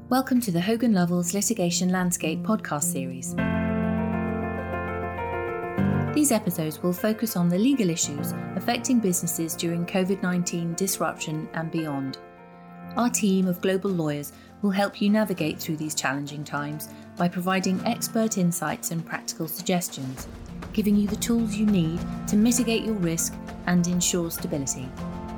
Welcome to the Hogan Lovells Litigation Landscape podcast series. These episodes will focus on the legal issues affecting businesses during COVID-19 disruption and beyond. Our team of global lawyers will help you navigate through these challenging times by providing expert insights and practical suggestions, giving you the tools you need to mitigate your risk and ensure stability.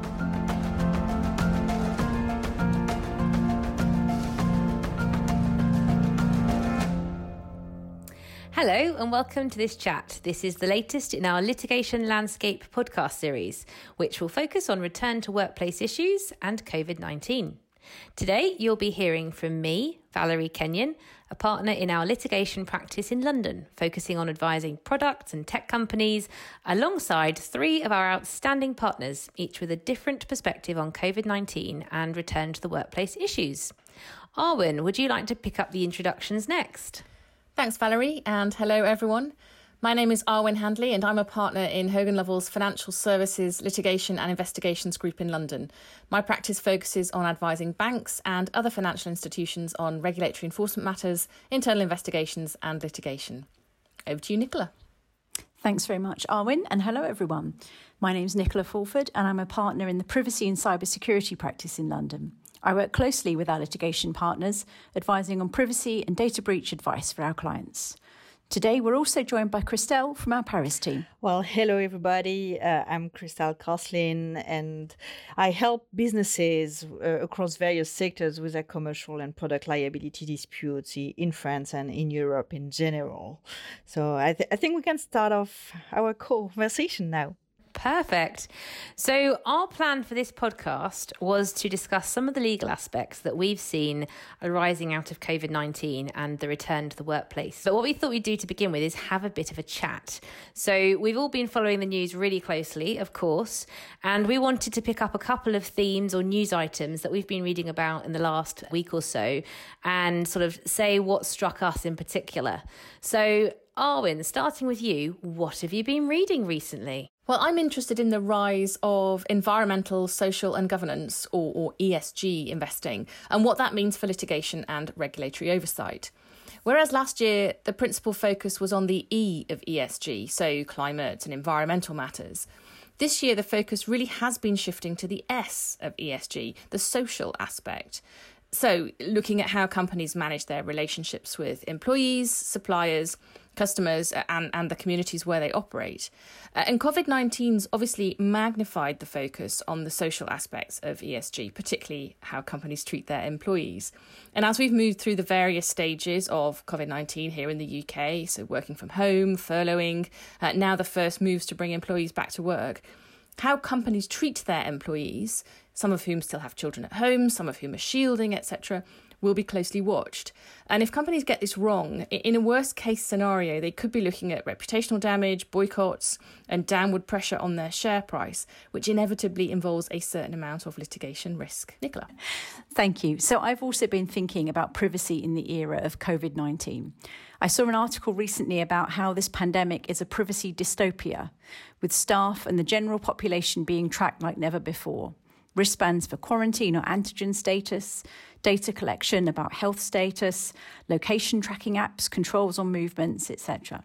Hello and welcome to this chat. This is the latest in our Litigation Landscape podcast series, which will focus on return to workplace issues and COVID-19. Today, you'll be hearing from me, Valerie Kenyon, a partner in our litigation practice in London, focusing on advising products and tech companies, alongside three of our outstanding partners, each with a different perspective on COVID-19 and return to the workplace issues. Arwen, would you like to pick up the introductions next? Thanks, Valerie, and hello, everyone. My name is Arwen Handley, and I'm a partner in Hogan Lovells Financial Services Litigation and Investigations Group in London. My practice focuses on advising banks and other financial institutions on regulatory enforcement matters, internal investigations and litigation. Over to you, Nicola. Thanks very much, Arwen, and hello, everyone. My name's Nicola Fulford, and I'm a partner in the Privacy and Cybersecurity practice in London. I work closely with our litigation partners, advising on privacy and data breach advice for our clients. Today, we're also joined by Christelle from our Paris team. Well, hello, everybody. I'm Christelle Koslin, and I help businesses across various sectors with their commercial and product liability disputes in France and in Europe in general. So I think we can start off our conversation now. Perfect. So our plan for this podcast was to discuss some of the legal aspects that we've seen arising out of COVID-19 and the return to the workplace. But what we thought we'd do to begin with is have a bit of a chat. So we've all been following the news really closely, of course, and we wanted to pick up a couple of themes or news items that we've been reading about in the last week or so and sort of say what struck us in particular. So Arwen, starting with you, what have you been reading recently? Well, I'm interested in the rise of environmental, social and governance, or ESG investing, and what that means for litigation and regulatory oversight. Whereas last year, the principal focus was on the E of ESG, so climate and environmental matters. This year, the focus really has been shifting to the S of ESG, the social aspect. So looking at how companies manage their relationships with employees, suppliers, customers and the communities where they operate. And COVID-19's obviously magnified the focus on the social aspects of ESG, particularly how companies treat their employees. And as we've moved through the various stages of COVID-19 here in the UK, so working from home, furloughing, now the first moves to bring employees back to work, how companies treat their employees, some of whom still have children at home, some of whom are shielding, etc., will be closely watched. And if companies get this wrong, in a worst case scenario, they could be looking at reputational damage, boycotts, and downward pressure on their share price, which inevitably involves a certain amount of litigation risk. Nicola. Thank you. So I've also been thinking about privacy in the era of COVID-19. I saw an article recently about how this pandemic is a privacy dystopia, with staff and the general population being tracked like never before. Wristbands for quarantine or antigen status, data collection about health status, location tracking apps, controls on movements, etc.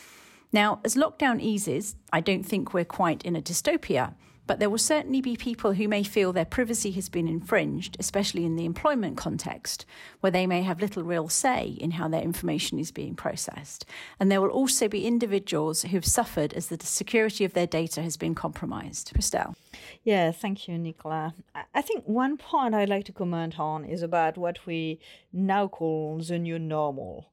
Now, as lockdown eases, I don't think we're quite in a dystopia, but there will certainly be people who may feel their privacy has been infringed, especially in the employment context, where they may have little real say in how their information is being processed. And there will also be individuals who have suffered as the security of their data has been compromised. Christelle. Yeah, thank you, Nicola. I think one point I'd like to comment on is about what we now call the new normal.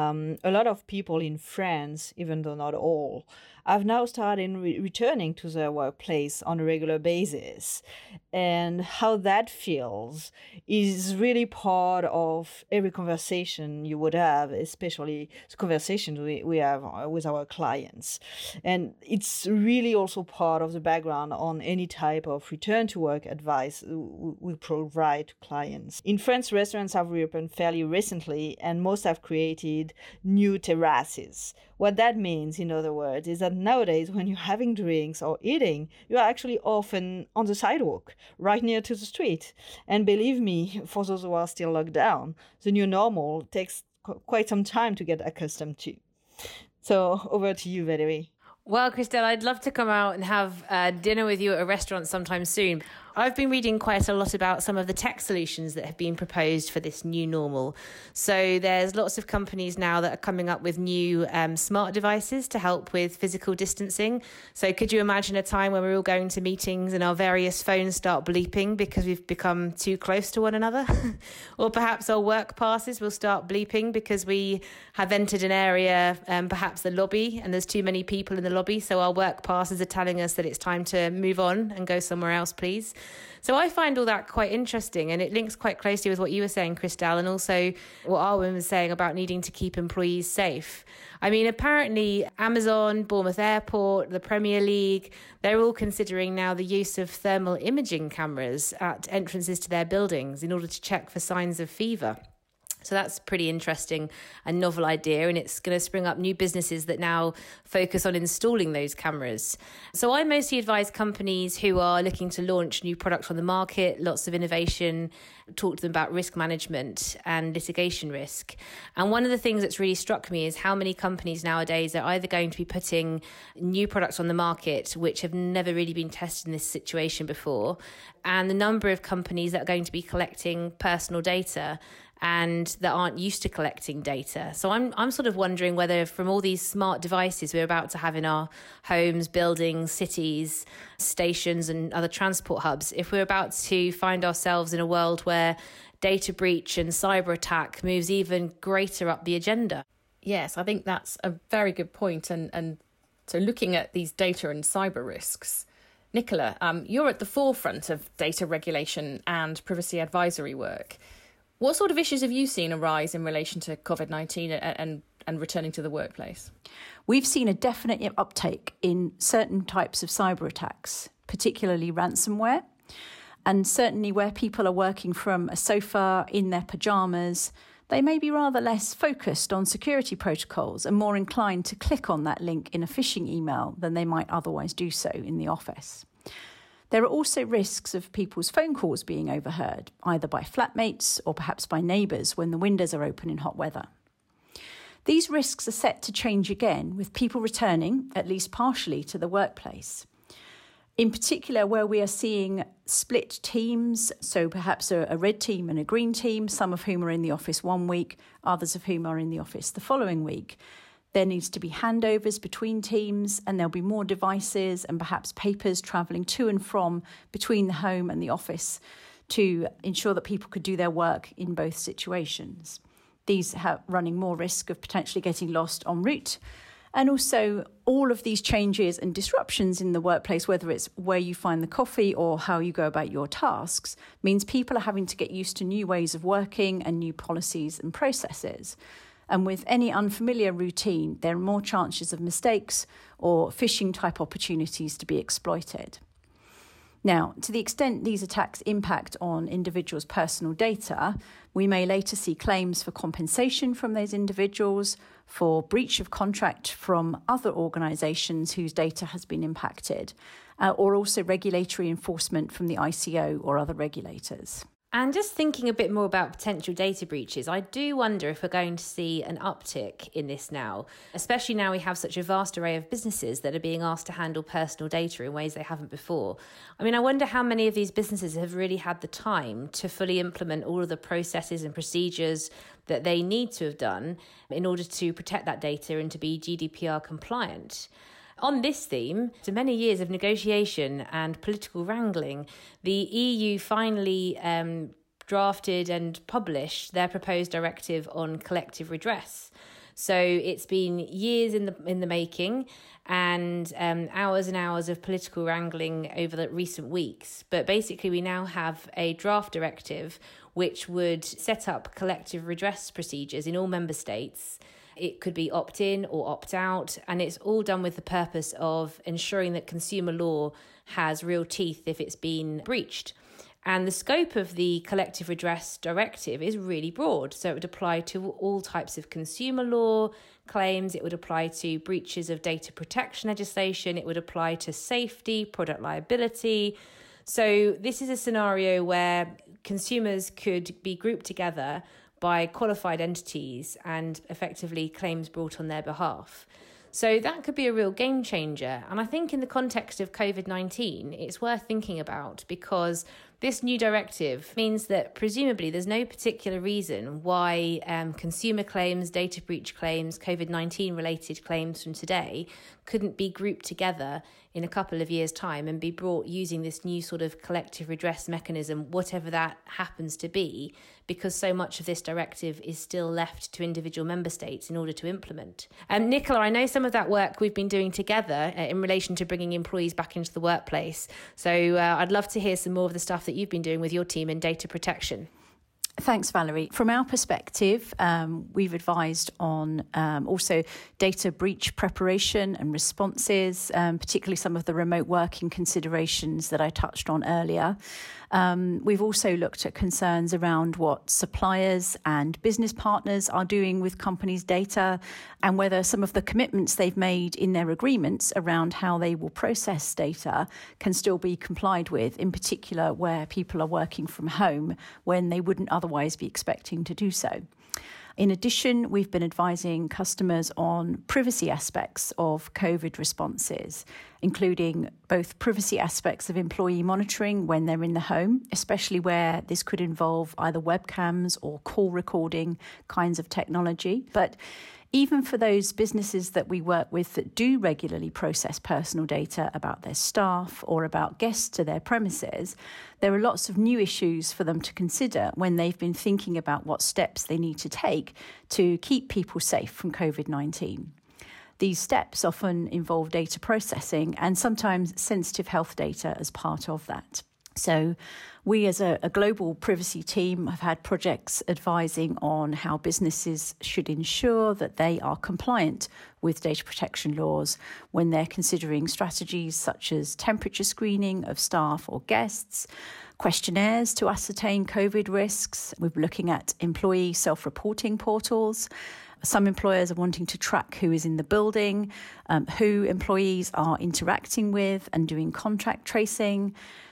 A lot of people in France, even though not all, have now started returning to their workplace on a regular basis. And how that feels is really part of every conversation you would have, especially the conversations we have with our clients. And it's really also part of the background on any type of return to work advice we provide to clients. In France, restaurants have reopened fairly recently, and most have created new terraces What that means, in other words, is that nowadays when you're having drinks or eating, you are actually often on the sidewalk, right near to the street. And believe me, for those who are still locked down, the new normal takes quite some time to get accustomed to. So over to you, Valerie. Well, Christelle, I'd love to come out and have dinner with you at a restaurant sometime soon. I've been reading quite a lot about some of the tech solutions that have been proposed for this new normal. So there's lots of companies now that are coming up with new smart devices to help with physical distancing. So could you imagine a time when we're all going to meetings and our various phones start bleeping because we've become too close to one another? Or perhaps our work passes will start bleeping because we have entered an area, perhaps the lobby, and there's too many people in the lobby. So our work passes are telling us that it's time to move on and go somewhere else, please. So I find all that quite interesting, and it links quite closely with what you were saying, Christelle, and also what Arwen was saying about needing to keep employees safe. I mean, apparently Amazon, Bournemouth Airport, the Premier League, they're all considering now the use of thermal imaging cameras at entrances to their buildings in order to check for signs of fever. So that's a pretty interesting and novel idea, and it's going to spring up new businesses that now focus on installing those cameras. So I mostly advise companies who are looking to launch new products on the market, lots of innovation, talk to them about risk management and litigation risk. And one of the things that's really struck me is how many companies nowadays are either going to be putting new products on the market which have never really been tested in this situation before, and the number of companies that are going to be collecting personal data and that aren't used to collecting data. So I'm sort of wondering whether from all these smart devices we're about to have in our homes, buildings, cities, stations and other transport hubs, if we're about to find ourselves in a world where data breach and cyber attack moves even greater up the agenda. Yes, I think that's a very good point. And so looking at these data and cyber risks, Nicola, you're at the forefront of data regulation and privacy advisory work. What sort of issues have you seen arise in relation to COVID-19 and returning to the workplace? We've seen a definite uptake in certain types of cyber attacks, particularly ransomware, and certainly where people are working from a sofa in their pyjamas, they may be rather less focused on security protocols and more inclined to click on that link in a phishing email than they might otherwise do so in the office. There are also risks of people's phone calls being overheard, either by flatmates or perhaps by neighbours when the windows are open in hot weather. These risks are set to change again, with people returning, at least partially, to the workplace. In particular, where we are seeing split teams, so perhaps a red team and a green team, some of whom are in the office one week, others of whom are in the office the following week. There needs to be handovers between teams, and there'll be more devices and perhaps papers travelling to and from between the home and the office to ensure that people could do their work in both situations. These have running more risk of potentially getting lost en route. And also all of these changes and disruptions in the workplace, whether it's where you find the coffee or how you go about your tasks, means people are having to get used to new ways of working and new policies and processes. And with any unfamiliar routine, there are more chances of mistakes or phishing-type opportunities to be exploited. Now, to the extent these attacks impact on individuals' personal data, we may later see claims for compensation from those individuals, for breach of contract from other organisations whose data has been impacted, or also regulatory enforcement from the ICO or other regulators. And just thinking a bit more about potential data breaches, I do wonder if we're going to see an uptick in this now, especially now we have such a vast array of businesses that are being asked to handle personal data in ways they haven't before. I mean, I wonder how many of these businesses have really had the time to fully implement all of the processes and procedures that they need to have done in order to protect that data and to be GDPR compliant. On this theme, after many years of negotiation and political wrangling, the EU finally drafted and published their proposed directive on collective redress. So it's been years in the making and hours of political wrangling over the recent weeks. But basically, we now have a draft directive which would set up collective redress procedures in all member states. It could be opt-in or opt-out, and it's all done with the purpose of ensuring that consumer law has real teeth if it's been breached. And the scope of the Collective Redress Directive is really broad. So it would apply to all types of consumer law claims. It would apply to breaches of data protection legislation. It would apply to safety, product liability. So this is a scenario where consumers could be grouped together by qualified entities and effectively claims brought on their behalf. So that could be a real game changer. And I think in the context of COVID-19, it's worth thinking about, because this new directive means that presumably there's no particular reason why consumer claims, data breach claims, COVID-19 related claims from today couldn't be grouped together in a couple of years' time and be brought using this new sort of collective redress mechanism, whatever that happens to be, because so much of this directive is still left to individual member states in order to implement. Nicola, I know some of that work we've been doing together in relation to bringing employees back into the workplace. So I'd love to hear some more of the stuff that you've been doing with your team in data protection. Thanks, Valerie. From our perspective, we've advised on also data breach preparation and responses, particularly some of the remote working considerations that I touched on earlier. We've also looked at concerns around what suppliers and business partners are doing with companies' data and whether some of the commitments they've made in their agreements around how they will process data can still be complied with, in particular where people are working from home when they wouldn't otherwise be expecting to do so. In addition, we've been advising customers on privacy aspects of COVID responses, including both privacy aspects of employee monitoring when they're in the home, especially where this could involve either webcams or call recording kinds of technology. But even for those businesses that we work with that do regularly process personal data about their staff or about guests to their premises, there are lots of new issues for them to consider when they've been thinking about what steps they need to take to keep people safe from COVID-19. These steps often involve data processing and sometimes sensitive health data as part of that. So we as a global privacy team have had projects advising on how businesses should ensure that they are compliant with data protection laws when they're considering strategies such as temperature screening of staff or guests, questionnaires to ascertain COVID risks. We're looking at employee self-reporting portals. Some employers are wanting to track who is in the building, who employees are interacting with and doing contact tracing.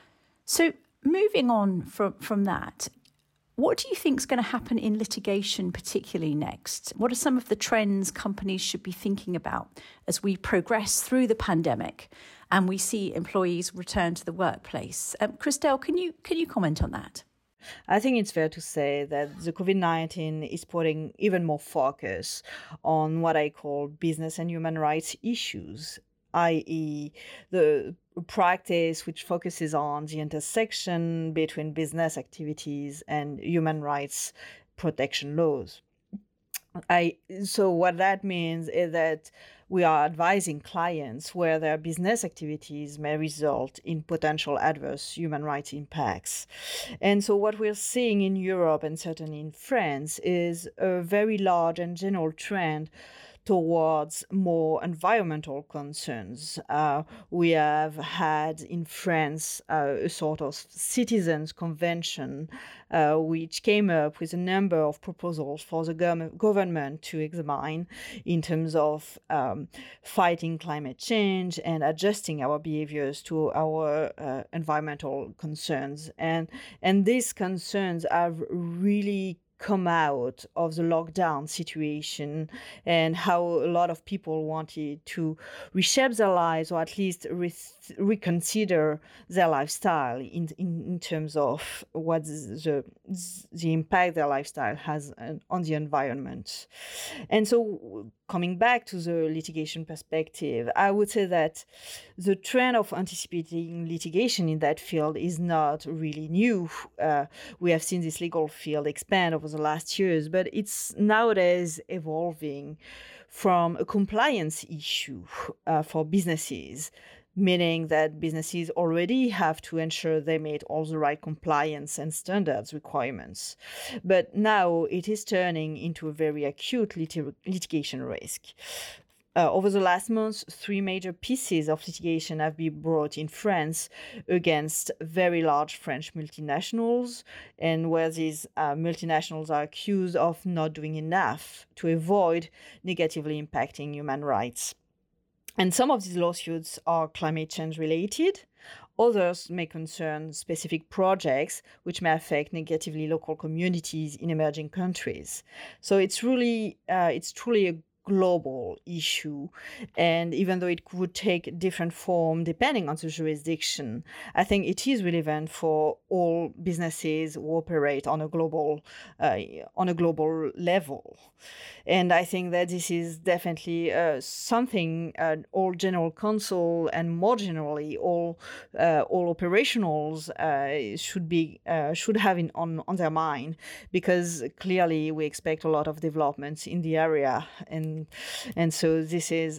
So moving on from that, what do you think is going to happen in litigation particularly next? What are some of the trends companies should be thinking about as we progress through the pandemic and we see employees return to the workplace? Christelle, can you comment on that? I think it's fair to say that the COVID-19 is putting even more focus on what I call business and human rights issues, i.e. the practice which focuses on the intersection between business activities and human rights protection laws. So what that means is that we are advising clients where their business activities may result in potential adverse human rights impacts. And so what we're seeing in Europe and certainly in France is a very large and general trend towards more environmental concerns. We have had in France a sort of citizens' convention which came up with a number of proposals for the government to examine in terms of fighting climate change and adjusting our behaviors to our environmental concerns. And these concerns have really come out of the lockdown situation and how a lot of people wanted to reshape their lives or at least reconsider their lifestyle in terms of what the impact their lifestyle has on the environment. And so coming back to the litigation perspective, I would say that the trend of anticipating litigation in that field is not really new. We have seen this legal field expand over the last years, but it's nowadays evolving from a compliance issue for businesses, meaning that businesses already have to ensure they meet all the right compliance and standards requirements. But now it is turning into a very acute litigation risk. Over the last months, 3 major pieces of litigation have been brought in France against very large French multinationals, and where these multinationals are accused of not doing enough to avoid negatively impacting human rights. And some of these lawsuits are climate change related. Others may concern specific projects which may affect negatively local communities in emerging countries. So it's truly a global issue, and even though it could take different form depending on the jurisdiction, I think it is relevant for all businesses who operate on a global level. And I think that this is definitely something all general counsel and more generally all operationals should have on their mind, because clearly we expect a lot of developments in the area, and so this is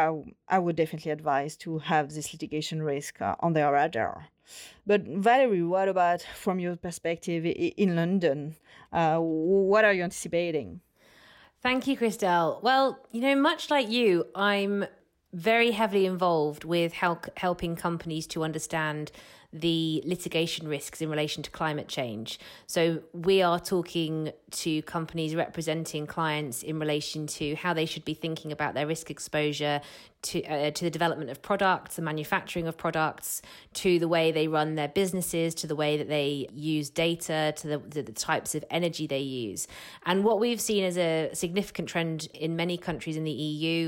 I would definitely advise to have this litigation risk on their radar. But Valerie, what about from your perspective in London? What are you anticipating? Thank you, Christelle. Well, much like you, I'm very heavily involved with helping companies to understand the litigation risks in relation to climate change. So we are talking to companies representing clients in relation to how they should be thinking about their risk exposure to the development of products, the manufacturing of products, to the way they run their businesses, to the way that they use data, to the types of energy they use. And what we've seen as a significant trend in many countries in the EU,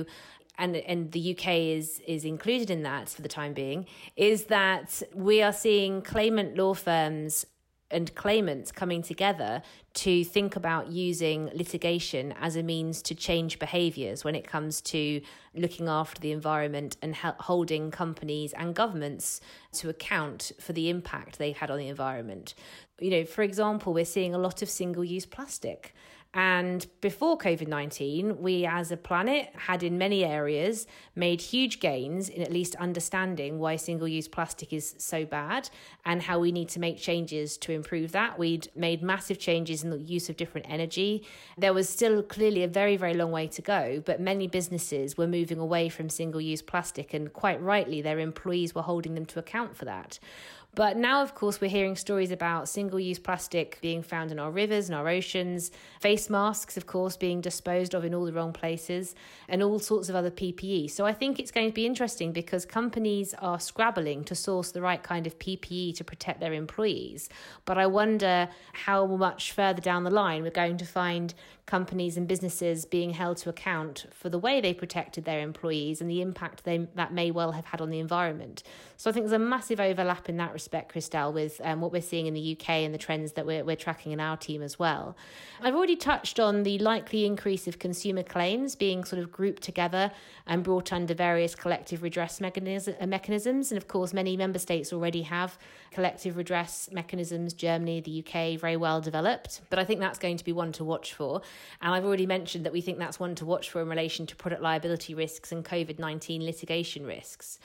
and the UK is included in that for the time being, is that we are seeing claimant law firms and claimants coming together to think about using litigation as a means to change behaviours when it comes to looking after the environment and holding companies and governments to account for the impact they've had on the environment. For example, we're seeing a lot of single-use plastic. And before COVID-19, we as a planet had in many areas made huge gains in at least understanding why single-use plastic is so bad and how we need to make changes to improve that. We'd made massive changes in the use of different energy. There was still clearly a very, very long way to go, but many businesses were moving away from single-use plastic, and quite rightly, their employees were holding them to account for that. But now, of course, we're hearing stories about single-use plastic being found in our rivers and our oceans, face masks, of course, being disposed of in all the wrong places, and all sorts of other PPE. So I think it's going to be interesting because companies are scrabbling to source the right kind of PPE to protect their employees. But I wonder how much further down the line we're going to find companies and businesses being held to account for the way they protected their employees and the impact that may well have had on the environment. So I think there's a massive overlap in that respect, Christelle, with what we're seeing in the UK and the trends that we're tracking in our team as well. I've already touched on the likely increase of consumer claims being sort of grouped together and brought under various collective redress mechanisms. And of course, many member states already have collective redress mechanisms. Germany, the UK, very well developed. But I think that's going to be one to watch for. And I've already mentioned that we think that's one to watch for in relation to product liability risks and COVID-19 litigation risks.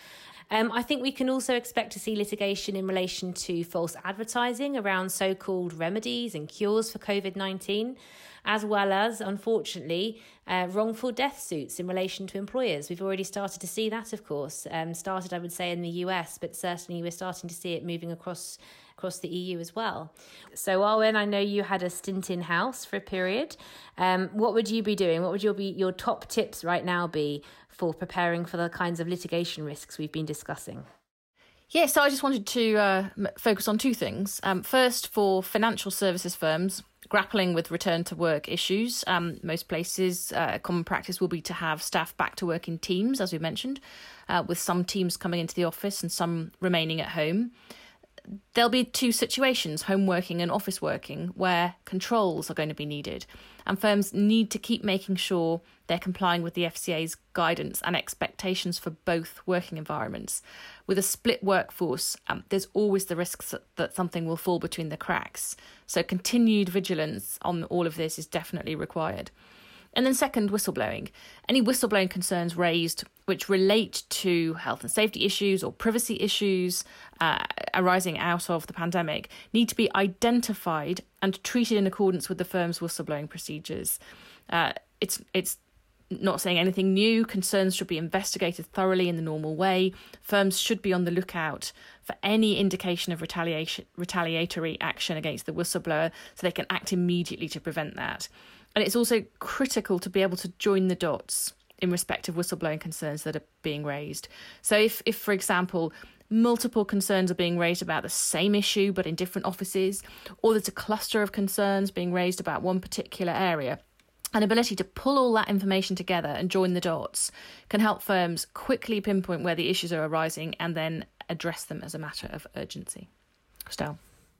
I think we can also expect to see litigation in relation to false advertising around so-called remedies and cures for COVID-19, as well as, unfortunately, wrongful death suits in relation to employers. We've already started to see that, of course. Started, I would say, in the US, but certainly we're starting to see it moving across the EU as well. So, Arwen, I know you had a stint in-house for a period. What would you be doing? What would your top tips right now be for preparing for the kinds of litigation risks we've been discussing? Yeah, so I just wanted to focus on two things. First, for financial services firms grappling with return to work issues, most places, common practice will be to have staff back to work in teams, as we mentioned, with some teams coming into the office and some remaining at home. There'll be two situations, home working and office working, where controls are going to be needed. And firms need to keep making sure they're complying with the FCA's guidance and expectations for both working environments. With a split workforce, there's always the risk that something will fall between the cracks. So continued vigilance on all of this is definitely required. And then second, whistleblowing. Any whistleblowing concerns raised which relate to health and safety issues or privacy issues arising out of the pandemic need to be identified and treated in accordance with the firm's whistleblowing procedures. It's not saying anything new. Concerns should be investigated thoroughly in the normal way. Firms should be on the lookout for any indication of retaliatory action against the whistleblower so they can act immediately to prevent that. And it's also critical to be able to join the dots in respect of whistleblowing concerns that are being raised. So if for example, multiple concerns are being raised about the same issue but in different offices, or there's a cluster of concerns being raised about one particular area, an ability to pull all that information together and join the dots can help firms quickly pinpoint where the issues are arising and then address them as a matter of urgency. Christelle.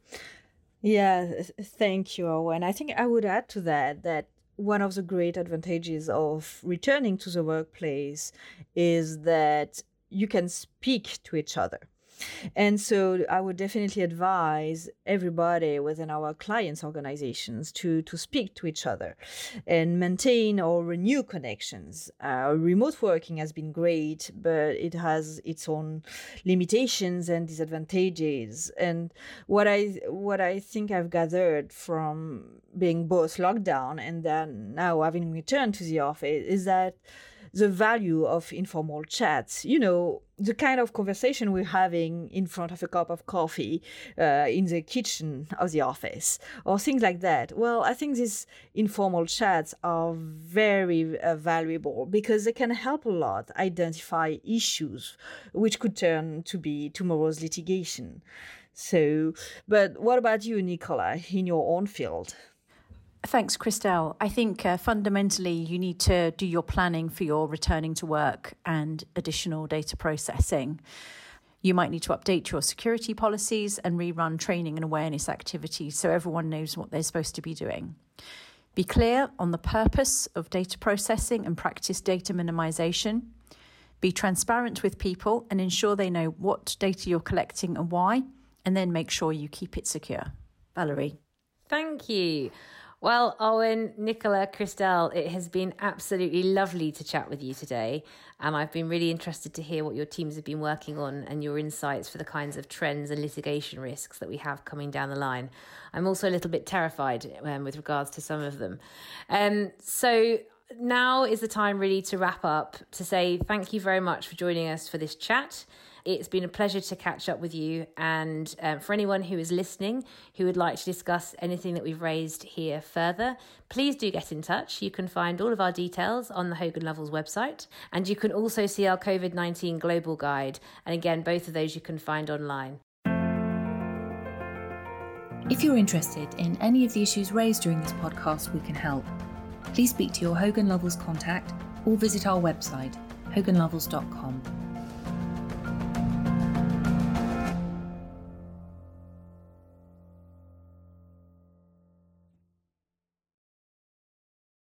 Yeah, thank you, Owen. I think I would add to that one of the great advantages of returning to the workplace is that you can speak to each other. And so I would definitely advise everybody within our clients' organizations to speak to each other and maintain or renew connections. Remote working has been great, but it has its own limitations and disadvantages. And what I think I've gathered from being both locked down and then now having returned to the office is that the value of informal chats, the kind of conversation we're having in front of a cup of coffee in the kitchen of the office or things like that. Well, I think these informal chats are very valuable because they can help a lot identify issues which could turn to be tomorrow's litigation. So, but what about you, Nicola, in your own field? Thanks, Christelle. I think fundamentally you need to do your planning for your returning to work and additional data processing. You might need to update your security policies and rerun training and awareness activities so everyone knows what they're supposed to be doing. Be clear on the purpose of data processing and practice data minimization. Be transparent with people and ensure they know what data you're collecting and why, and then make sure you keep it secure. Valerie. Thank you. Well, Owen, Nicola, Christelle, it has been absolutely lovely to chat with you today. And I've been really interested to hear what your teams have been working on and your insights for the kinds of trends and litigation risks that we have coming down the line. I'm also a little bit terrified with regards to some of them. So now is the time really to wrap up, to say thank you very much for joining us for this chat. It's been a pleasure to catch up with you. And for anyone who is listening who would like to discuss anything that we've raised here further, please do get in touch. You can find all of our details on the Hogan Lovells website. And you can also see our COVID-19 Global Guide. And again, both of those you can find online. If you're interested in any of the issues raised during this podcast, we can help. Please speak to your Hogan Lovells contact or visit our website, hoganlovells.com.